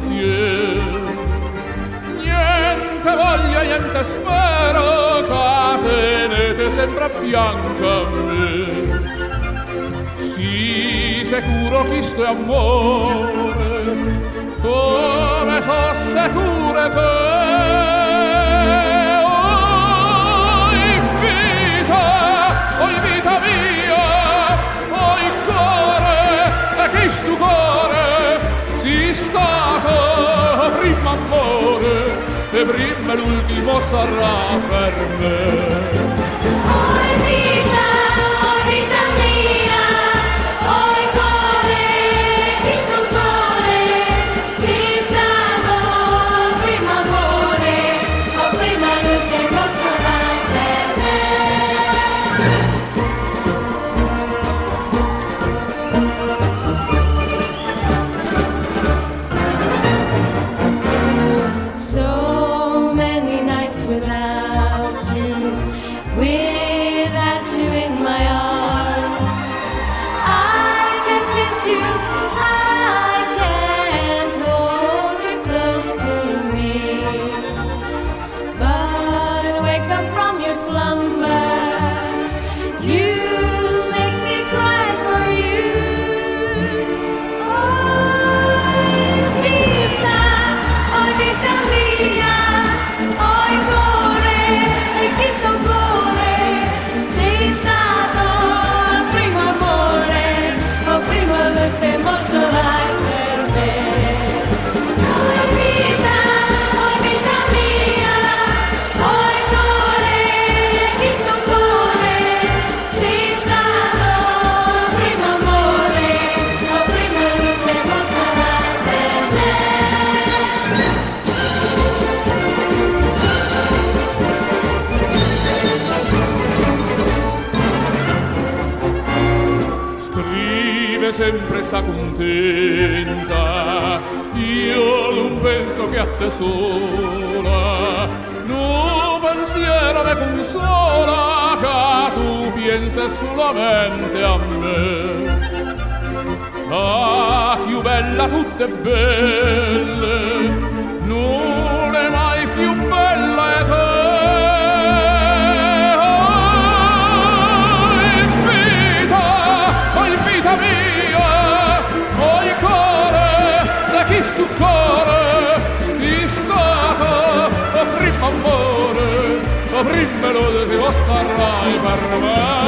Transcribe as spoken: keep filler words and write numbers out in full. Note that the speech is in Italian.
pensier. Niente voglio, niente spero, che tenete sempre a fianco a me. Sì, sicuro chi sto è amore, come so sicure te. Oi vita, oi vita mia, oi cuore, e che sto cuore, si stato prima amore, e prima l'ultimo sarà per me. Oi vita, oi vita mia, oi cuore, chi sto cuore, si stato prima amore, o prima l'ultimo sarà per me. So many nights without you, without you in my arms. I can kiss you, I can't hold you close to me. But wake up from your slumber, you make me cry for you. Oi vita, oi vita mia, oi cuore, e chi sto cuore, sei stato il primo amore, o primo l'ultimo sarai per me. Oi vita, oi vita mia, oi cuore, e chi sto cuore, sei stato il primo amore, o primo l'ultimo sarai per me. Scrive sempre sta contenta, io non penso che a te sola, no pensiero me consola, che tu pensi solamente a me. Ah, più bella tutte belle, non è mai più bella e te. Oi vita, oi vita mia, oi cuore, da chi stu cuore, si stato o primo amore, o prima lo devo sarai per me.